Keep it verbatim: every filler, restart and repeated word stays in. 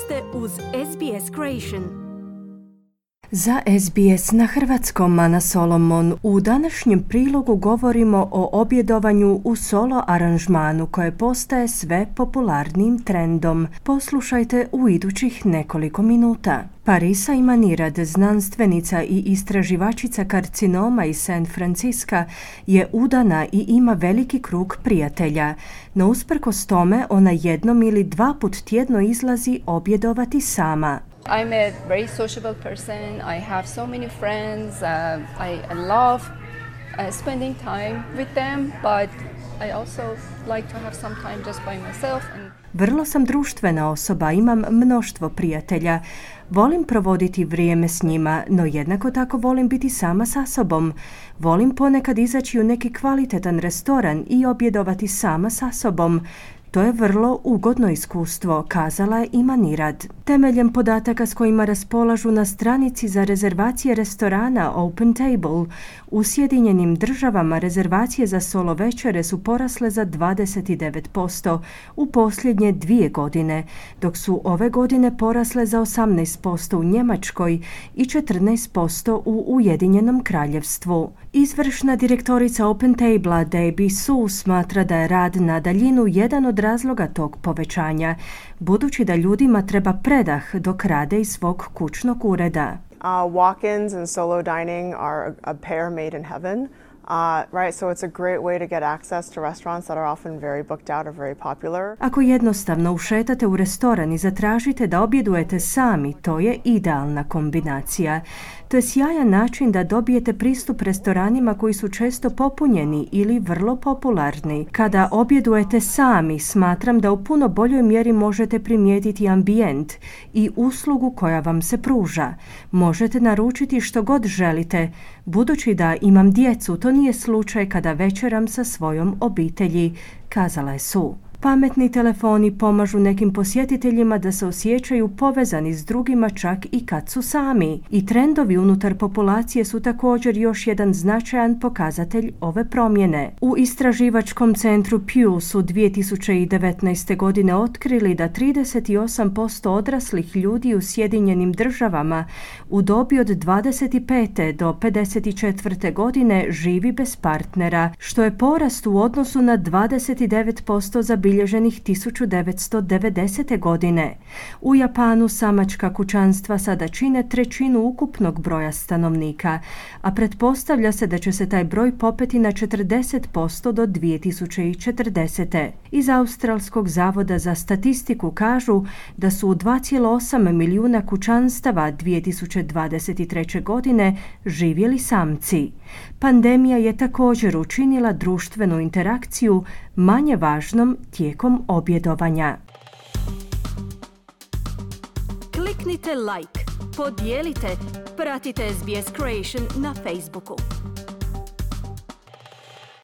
ste uz S B S Creation. Za S B S na hrvatskom, Ana Solomon. U današnjem prilogu govorimo o objedovanju u solo aranžmanu koje postaje sve popularnim trendom. Poslušajte u idućih nekoliko minuta. Parisa Imanirad, znanstvenica i istraživačica karcinoma iz San Francisca, je udana i ima veliki krug prijatelja. No usprkos tome, ona jednom ili dva put tjedno izlazi objedovati sama. I'm a very sociable person. I have so many friends. Uh, I, I love uh, spending time with them, but I also like to have some time just by myself. And Vrlo sam društvena osoba, imam mnoštvo prijatelja. Volim provoditi vrijeme s njima, no jednako tako volim biti sama sa sobom. Volim ponekad izaći u neki kvalitetan restoran i objedovati sama sa sobom. To je vrlo ugodno iskustvo, kazala je Imanirad. Temeljem podataka s kojima raspolažu na stranici za rezervacije restorana Open Table, u Sjedinjenim državama rezervacije za solo večere su porasle za dvadeset devet posto u posljednje dvije godine, dok su ove godine porasle za osamnaest posto u Njemačkoj i četrnaest posto u Ujedinjenom kraljevstvu. Izvršna direktorica Open Table Debbie Su smatra da je rad na daljinu jedan od razloga tog povećanja, budući da ljudima treba predah dok rade iz svog kućnog ureda. Uh, walk-ins and solo dining are a pair made in heaven. Uh, right, so it's a great way to get access to restaurants that are often very booked out or very popular. Ako jednostavno ušetate u restoran i zatražite da objedujete sami, to je idealna kombinacija. To je sjajan način da dobijete pristup restoranima koji su često popunjeni ili vrlo popularni. Kada objedujete sami, smatram da u puno boljoj mjeri možete primijetiti ambijent i uslugu koja vam se pruža. Možete naručiti što god želite. Budući da imam djecu, to nije slučaj kada večeram sa svojom obitelji, kazala je Su. Pametni telefoni pomažu nekim posjetiteljima da se osjećaju povezani s drugima čak i kad su sami. I trendovi unutar populacije su također još jedan značajan pokazatelj ove promjene. U istraživačkom centru Pew su dvije tisuće devetnaeste. godine otkrili da trideset osam posto odraslih ljudi u Sjedinjenim državama u dobi od dvadeset pete do pedeset četvrte. godine živi bez partnera, što je porast u odnosu na dvadeset devet posto za bilježenih tisuću devetsto devedesete. godine. U Japanu samačka kućanstva sada čine trećinu ukupnog broja stanovnika, a pretpostavlja se da će se taj broj popeti na četrdeset posto do dvije tisuće četrdesete. Iz Australskog zavoda za statistiku kažu da su u dva zarez osam milijuna kućanstava dvije tisuće dvadeset treće. godine živjeli samci. Pandemija je također učinila društvenu interakciju manje važnom tijekom objedovanja. Kliknite like, podijelite, pratite S B S Creation na Facebooku.